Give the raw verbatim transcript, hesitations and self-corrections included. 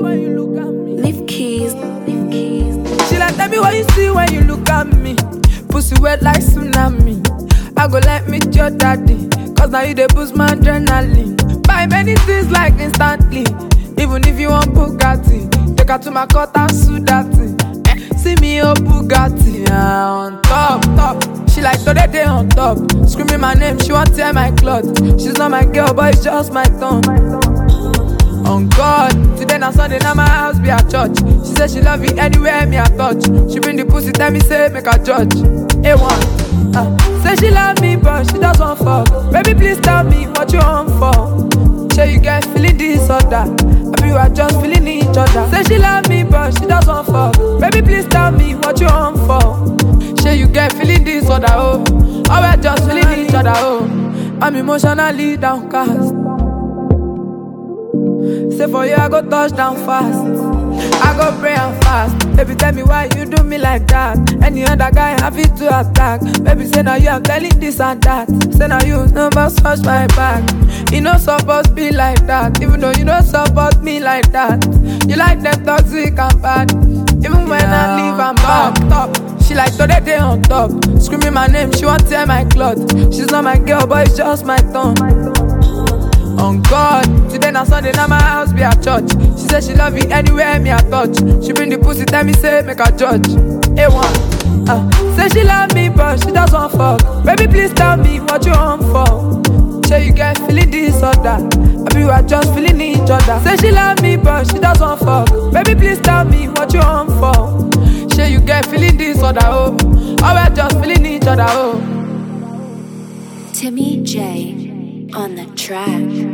when you look at me. Leave keys, leave keys. She like, tell me what you see when you look at me. Pussy wet like tsunami. I go let me your daddy, cause now you dey boost my adrenaline. Buy many things like instantly. Even if you want Bugatti, take her to my court and sue that thing. Eh, see me oh Bugatti, yeah, on top, top. She like today day on top. Screaming my name, she want tear my cloth. She's not my girl, but it's just my tongue. On God, today na Sunday, now my house be a church. She say she love it anywhere me I touch. She bring the pussy, tell me say make her judge. A one, uh, say she love me but she just want fuck. Baby please tell me what you want for. Say you get feeling this or that, I you are just feeling each other. Say she love me but she just want fuck. Baby please tell me what you want for. Say you get feeling this or that, oh, or we're just feeling each other, oh. I'm emotionally downcast. Say for you I go touch down fast, I go pray and fast. Baby tell me why you do me like that. Any other guy happy to attack. Baby say now you I'm telling this and that. Say now you never touch my back. You no supposed to be like that. Even though you don't support me like that. You like them toxic and bad. Even when yeah, I leave I'm back top. She like today day on top. Screaming my name, she want tear my cloth. She's not my girl but it's just my tongue. On God, today na Sunday, now my house be a church. She say she love it anywhere me I touch. She bring the pussy, tell me say make her judge. A one, uh, say she love me but she just want fuck. Baby please tell me what you want for. Say you get feeling this or that, I you are just feeling each other. Say she love me but she just want fuck. Baby please tell me what you want for. Say you get feeling this or that, oh, or we're just feeling each other, oh. Timmy J on the track.